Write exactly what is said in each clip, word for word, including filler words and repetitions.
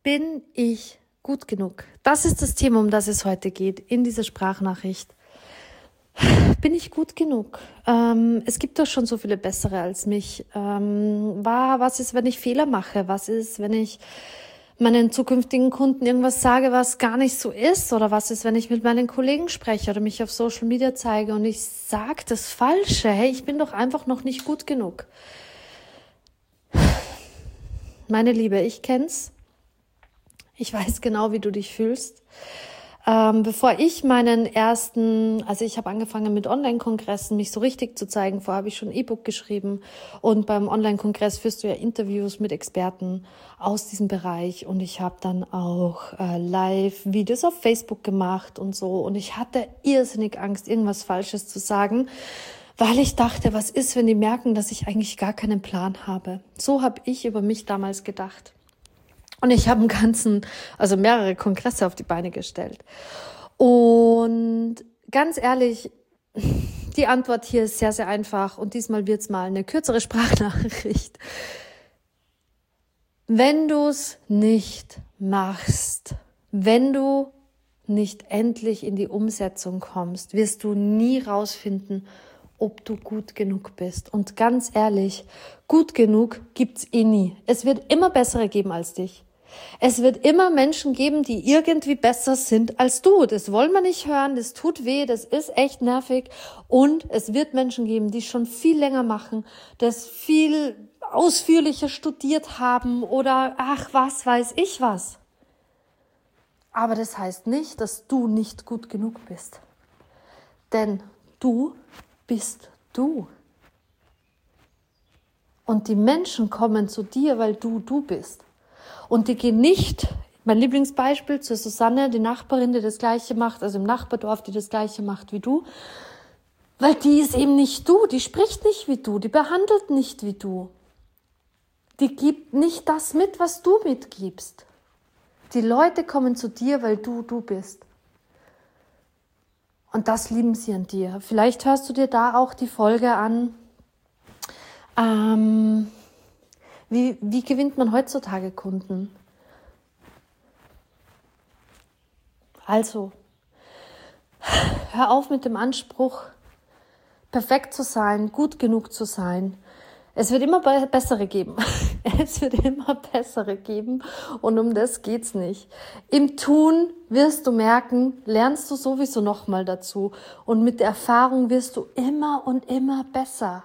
Bin ich gut genug? Das ist das Thema, um das es heute geht, in dieser Sprachnachricht. Bin ich gut genug? Ähm, es gibt doch schon so viele bessere als mich. Ähm, war, was ist, wenn ich Fehler mache? Was ist, wenn ich meinen zukünftigen Kunden irgendwas sage, was gar nicht so ist? Oder was ist, wenn ich mit meinen Kollegen spreche oder mich auf Social Media zeige und ich sage das Falsche? Hey, ich bin doch einfach noch nicht gut genug. Meine Liebe, ich kenn's. Ich weiß genau, wie du dich fühlst. Ähm, bevor ich meinen ersten, also ich habe angefangen mit Online-Kongressen, mich so richtig zu zeigen. Vorher habe ich schon ein E-Book geschrieben und beim Online-Kongress führst du ja Interviews mit Experten aus diesem Bereich und ich habe dann auch äh, Live-Videos auf Facebook gemacht und so und ich hatte irrsinnig Angst, irgendwas Falsches zu sagen, weil ich dachte, was ist, wenn die merken, dass ich eigentlich gar keinen Plan habe. So habe ich über mich damals gedacht. Und ich habe einen ganzen, also mehrere Kongresse auf die Beine gestellt. Und ganz ehrlich, die Antwort hier ist sehr, sehr einfach. Und diesmal wird's mal eine kürzere Sprachnachricht. Wenn du's nicht machst, wenn du nicht endlich in die Umsetzung kommst, wirst du nie rausfinden, ob du gut genug bist. Und ganz ehrlich, gut genug gibt's eh nie. Es wird immer bessere geben als dich. Es wird immer Menschen geben, die irgendwie besser sind als du. Das wollen wir nicht hören, das tut weh, das ist echt nervig. Und es wird Menschen geben, die schon viel länger machen, das viel ausführlicher studiert haben oder ach, was weiß ich was. Aber das heißt nicht, dass du nicht gut genug bist. Denn du bist du. Und die Menschen kommen zu dir, weil du du bist. Und die gehen nicht, mein Lieblingsbeispiel, zur Susanne, die Nachbarin, die das Gleiche macht, also im Nachbardorf, die das Gleiche macht wie du, weil die ist eben nicht du, die spricht nicht wie du, die behandelt nicht wie du. Die gibt nicht das mit, was du mitgibst. Die Leute kommen zu dir, weil du du bist. Und das lieben sie an dir. Vielleicht hörst du dir da auch die Folge an, ähm, Wie, wie gewinnt man heutzutage Kunden? Also, hör auf mit dem Anspruch, perfekt zu sein, gut genug zu sein. Es wird immer bessere geben. Es wird immer bessere geben und um das geht's nicht. Im Tun wirst du merken, lernst du sowieso nochmal dazu und mit der Erfahrung wirst du immer und immer besser.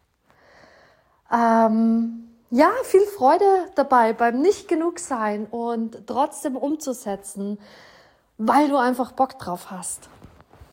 Ähm... Ja, viel Freude dabei beim nicht genug sein und trotzdem umzusetzen, weil du einfach Bock drauf hast.